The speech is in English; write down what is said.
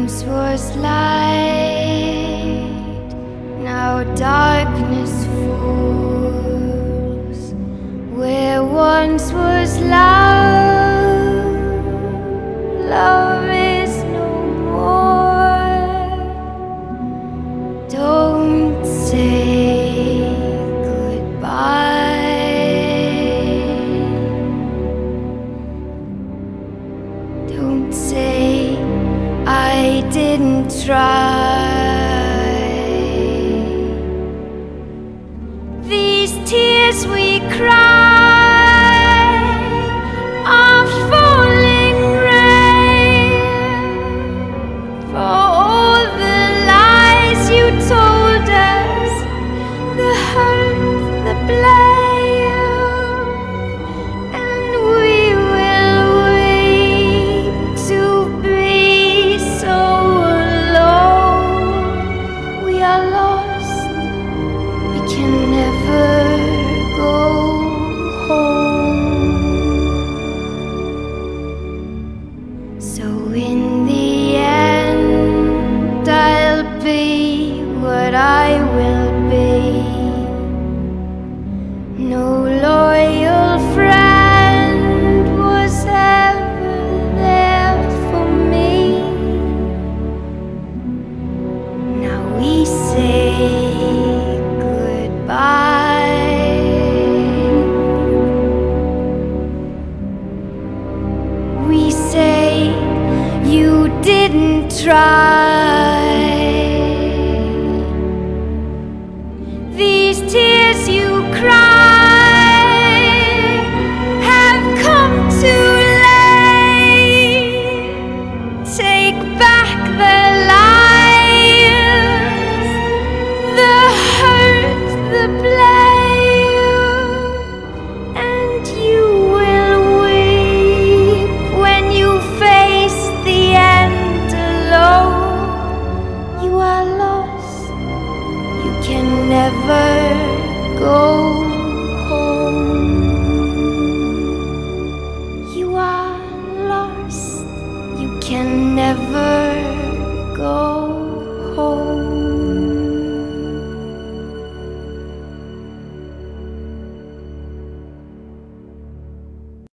once was light, now darkness falls. Where once was love, love is no more. Don't say goodbye. Don't say I didn't try. These tears we cry are falling rain for all the lies you told us, the hurt, the blame, and we will wait to be so alone. We are lost, we can never go home. So in the end, I'll be what I will be. No loyal friend was ever there for me. Now we say goodbye. We say you didn't try. These tears you cry have come too late. Take back the lies, the hurt, the blame, and you will weep when you face the end alone. You are lost, you can never go home. You are lost, you can never go